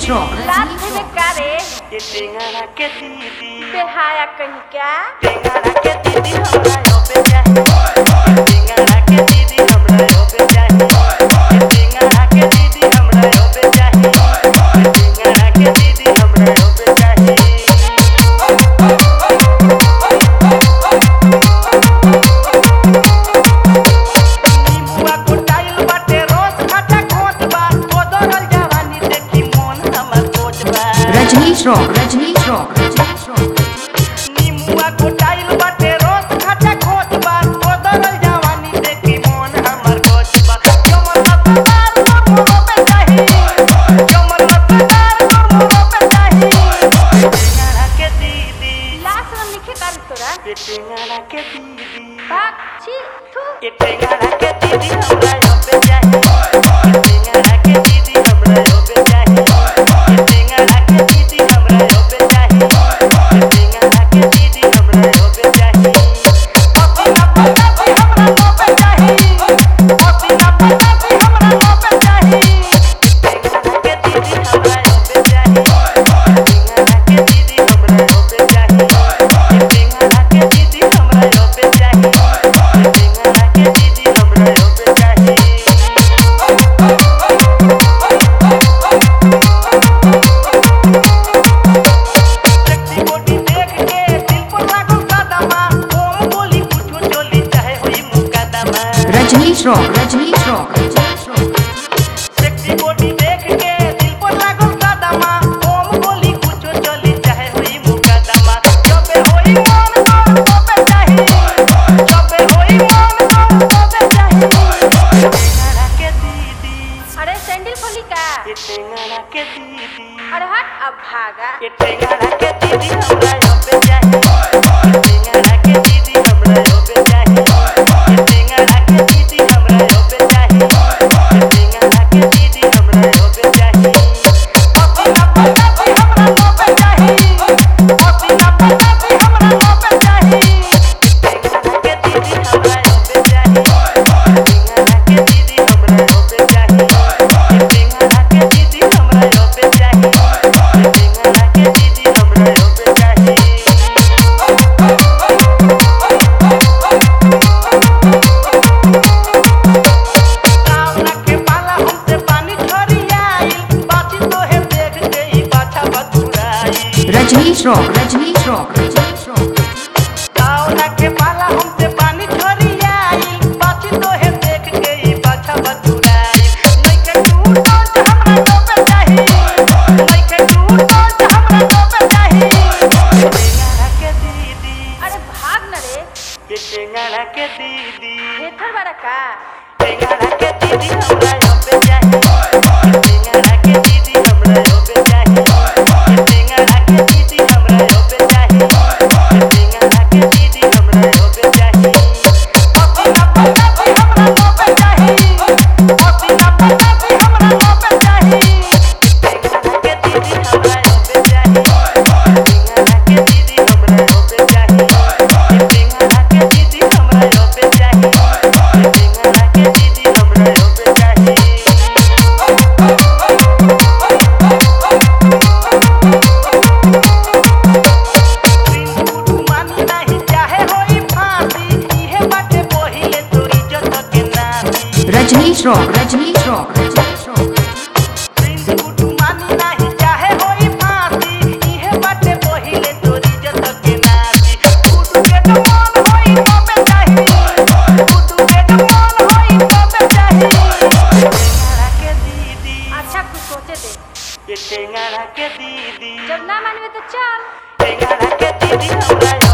Rajnish rock लात में कारे ये टेंगरा के दीदी बेहाया कहीं क्या टेंगरा के दीदी हमरा यो पे चाहे टेंगरा के दीदी हमरा यो पे चाहे टेंगरा के दीदी हमरा यो पे चाहे टेंगरा के दीदी हमरा यो पे चाहे नींबुआ कोटाइल बाटे रोज खाटा खोट बा कोदरल जवानी देखी मन हमर सोच बा Rajnish rock Rajnish rock Rajnish rock नींबुआ कोटाइल बाटे रोज खाटा खोट बा कोदरल जवानी देखी मन हमर सोच बा कमल लतार तोर मुंह पे चाही कमल लतार तोर मुंह पे चाही टेंगरा के दीदी लाश में लिखे कर तोरा ये टेंगरा के दीदी भाग छी थू ये टेंगरा के दीदी हमरा यो पे चाहे टेंगरा के दीदी हमरा यो पे चाहे टेंगरा के दीदी हमरा यो पे चाहे टेंगरा के दीदी हमरा यो पे चाहे पतिना पताती हमरा यो पे चाहे पतिना पताती हमरा यो पे चाहे टेंगरा के दीदी हमरा यो पे चाहे टेंगरा के दीदी हमरा यो पे चाहे टेंगरा के दीदी हमरा यो पे चाहे टेंगरा के दीदी हमरा यो पे चाहे शक्ति बॉडी देख के दिल पर लागल कदमा ओम बोली कुछो चली चाहे होई मुकदमा Rajnish rock Rajnish rock Rajnish rock शक्ति बॉडी देख के दिल पर लागल कदमा ओम बोली कुछो चली चाहे होई मुकदमा जबे होई मन तोर तबे चाही जबे होई मन तोर तबे चाही टेंगरा के दीदी अरे सैंडल खोली का ये टेंगरा के दीदी अरे हट अब भागा ये टेंगरा के दीदी हमरा यो पे चाहे टेंगरा के दीदी हमरा यो पे चाहे टेंगरा के दीदी हमरा यो पे चाहे टेंगरा के दीदी हमरा यो पे चाहे पतिना पताती हमरा यो पे चाहे पतिना पताती हमरा यो पे चाहे टेंगरा के दीदी हमरा यो पे चाहे टेंगरा के दीदी हमरा यो पे चाहे टेंगरा के दीदी हमरा यो पे चाहे टेंगरा के दीदी हमरा यो पे चाहे कावना के पाला हमसे पानी झरियाई बाची तोहे देख के ही पाछा बतुराई Rajnish rock Rajnish rock Rajnish rock कावना के पाला हमसे पानी झरियाई बाची तोहे देख के ही पाछा बतुराई नइखे टूटल हमरा तो पे चाही नइखे टूटल हमरा तो पे चाही टेंगरा के दीदी अरे भाग न रे ये टेंगरा के दीदी हेथर बारा का टेंगरा के दीदी हमरा यो पे चाहे टेंगरा के दीदी हमरा यो पे चाहे टेंगरा के दीदी हमरा यो पे चाहे टेंगरा के दीदी हमरा यो पे चाहे पतिना पताती हमरा यो पे चाहे पतिना पताती हमरा यो पे चाहे टेंगरा के दीदी हमरा यो पे चाहे टेंगरा के दीदी हमरा यो पे चाहे टेंगरा के दीदी हमरा यो पे चाहे टेंगरा के दीदी हमरा यो पे चाहे मानी नहीं चाहे होई फांसी इहे बाटे पहिले तो इज्जत के नाती Rajnish rock Rajnish rock Rajnish rock मानी नहीं चाहे होई फांसी इहे बाटे पहिले तो इज्जत के नाती उठू के तो मन होई तबे चाही उठू के तो मन होई तबे चाही टेंगरा के दीदी अच्छा कुछ सोचे दे ये टेंगरा के दीदी जब ना मानवे तो चल टेंगरा के दीदी हमरा यो